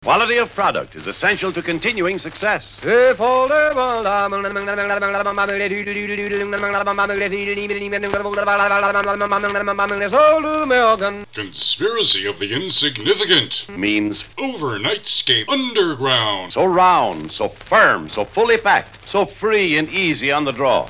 Quality of product is essential to continuing success. Conspiracy of the Insignificant Means Overnightscape Underground. so round, so firm, so fully packed, so free and easy on the draw.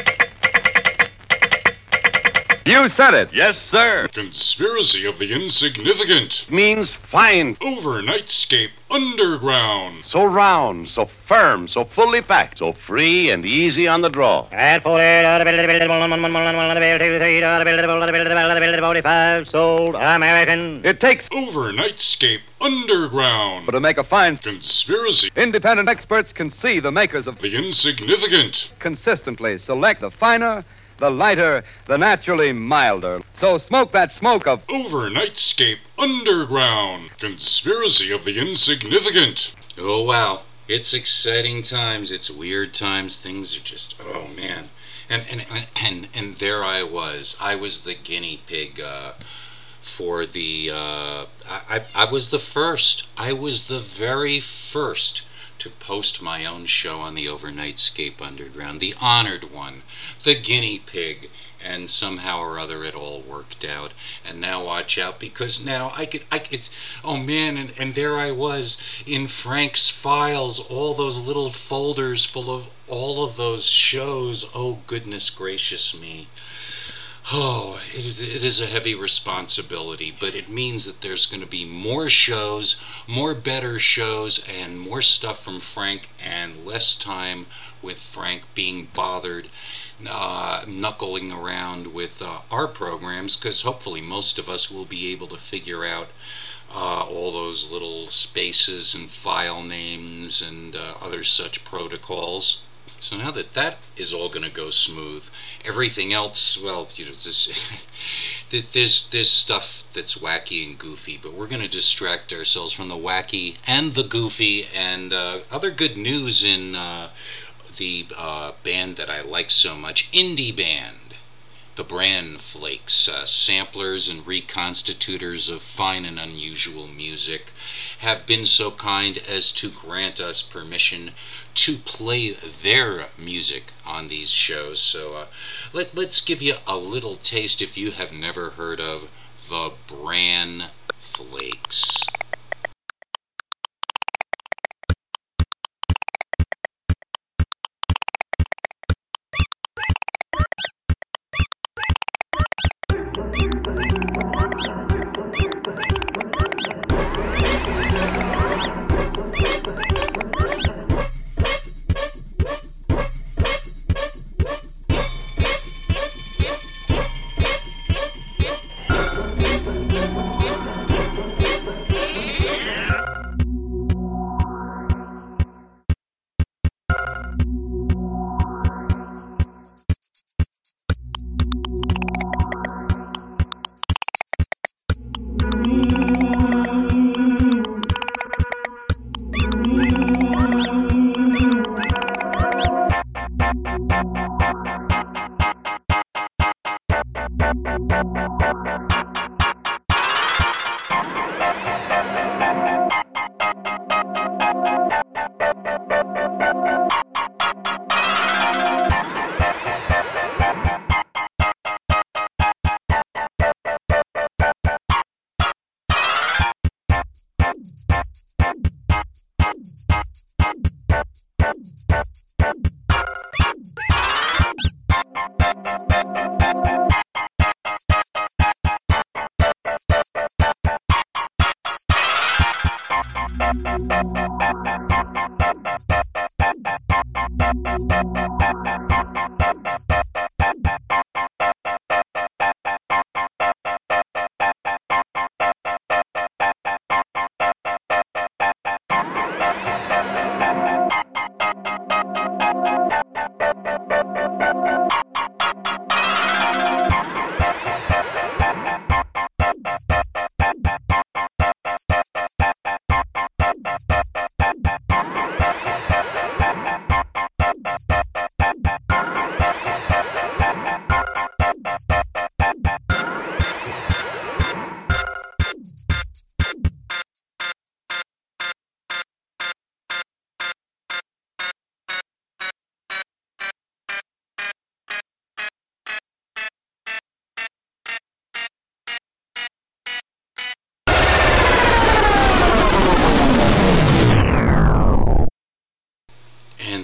You said it. Yes, sir. Conspiracy of the Insignificant Means fine, Overnightscape Underground. so round, so firm, so fully packed, so free and easy on the draw. Sold American. It takes Overnightscape Underground. To make a fine, Conspiracy independent experts can see the makers of the Insignificant. consistently select the finer, the lighter, the naturally milder. So smoke that smoke of Overnightscape Underground. Conspiracy of the Insignificant. Oh, wow. It's exciting times. It's weird times. Things are just, oh, man. And there I was. I was the guinea pig for the, I was the first. I was the very first to post my own show on the Overnightscape Underground. The honored one. The guinea pig. And somehow or other it all worked out. And now watch out, because now I could, oh man, and there I was in Frank's files, all those little folders full of all of those shows. Oh, goodness gracious me. Oh, it is a heavy responsibility, but it means that there's going to be more shows, more better shows, and more stuff from Frank, and less time with Frank being bothered knuckling around with our programs, because hopefully most of us will be able to figure out all those little spaces and file names and other such protocols. So now that that is all going to go smooth, everything else, well, you know, there's stuff that's wacky and goofy, but we're going to distract ourselves from the wacky and the goofy, and other good news in the band that I like so much, indie band. The Bran Flakes, samplers and reconstitutors of fine and unusual music, have been so kind as to grant us permission to play their music on these shows. So let's give you a little taste if you have never heard of the Bran Flakes.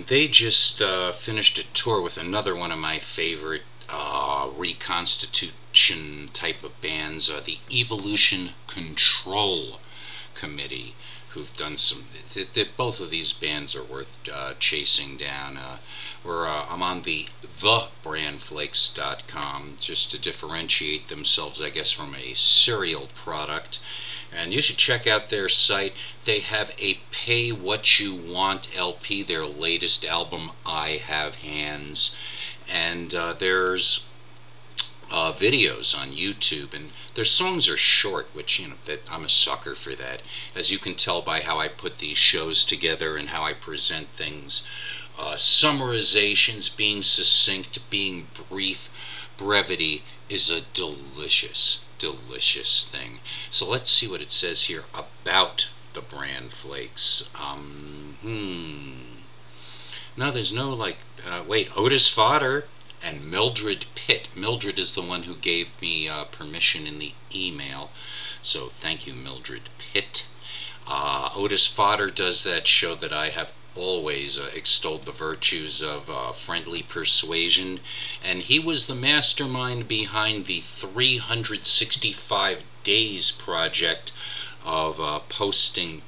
they just finished a tour with another one of my favorite reconstitution type of bands, the Evolution Control Committee, who've done some. Both of these bands are worth chasing down. I'm on the thebrandflakes.com just to differentiate themselves, I guess, from a cereal product. And you should check out their site. They have a Pay What You Want LP, their latest album, I Have Hands. And there's videos on YouTube, and their songs are short, which, that I'm a sucker for that, as you can tell by how I put these shows together and how I present things. Summarizations, being succinct, being brief, brevity is a delicious thing. So let's see what it says here about the Brand Flakes. No, there's no Otis Fodder and Mildred Pitt. Mildred is the one who gave me permission in the email, so thank you, Mildred Pitt. Otis Fodder does that show that I have always extolled the virtues of friendly persuasion, and he was the mastermind behind the 365 Days project of posting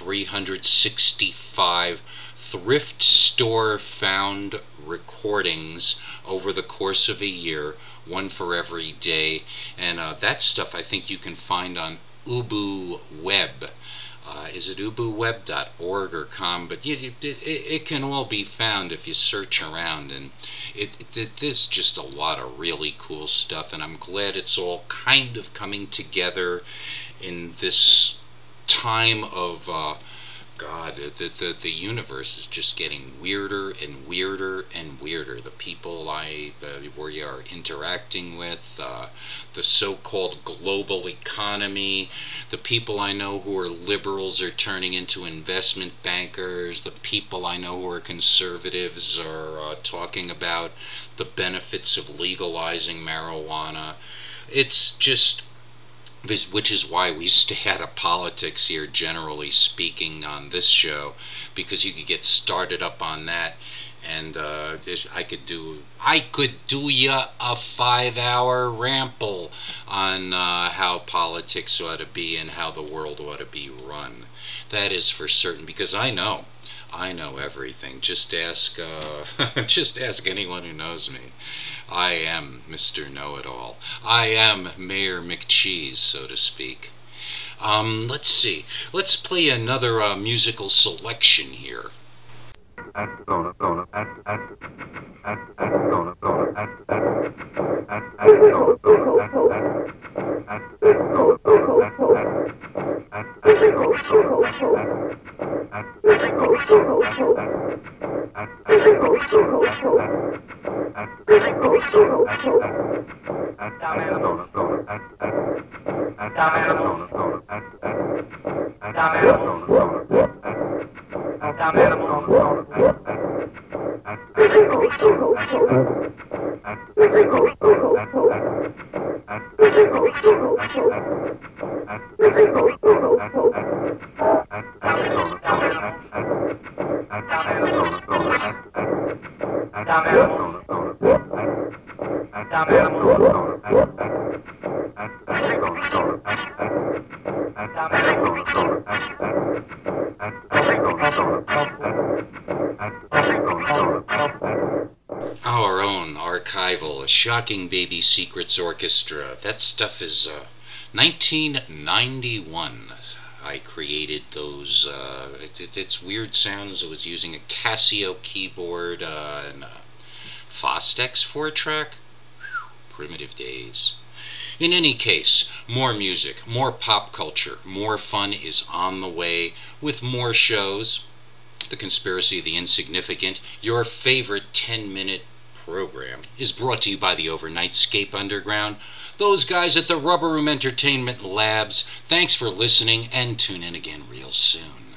365 thrift store found recordings over the course of a year, one for every day. And that stuff I think you can find on Ubu Web. Is it ubuweb.org or com? But it can all be found if you search around, and there's just a lot of really cool stuff, and I'm glad it's all kind of coming together in this time of God. The universe is just getting weirder and weirder and weirder. The people we are interacting with, the so-called global economy, the people I know who are liberals are turning into investment bankers, the people I know who are conservatives are talking about the benefits of legalizing marijuana. It's just, which is why we stay out of politics here, generally speaking, on this show, because you could get started up on that, and I could do ya a 5-hour ramble on how politics ought to be and how the world ought to be run. That is for certain, because I know everything. Just ask anyone who knows me. I am Mr. Know-It-All. I am Mayor McCheese, so to speak. Let's see. Let's play another musical selection here. Our own archival Shocking Baby Secrets Orchestra. That stuff is 1991. I created those. It's weird sounds. I was using a Casio keyboard and a Fostex 4-track. Primitive days. In any case, more music, more pop culture, more fun is on the way with more shows. The Conspiracy of the Insignificant, your favorite 10-minute program, is brought to you by the Overnightscape Underground, those guys at the Rubber Room Entertainment Labs. Thanks for listening, and tune in again real soon.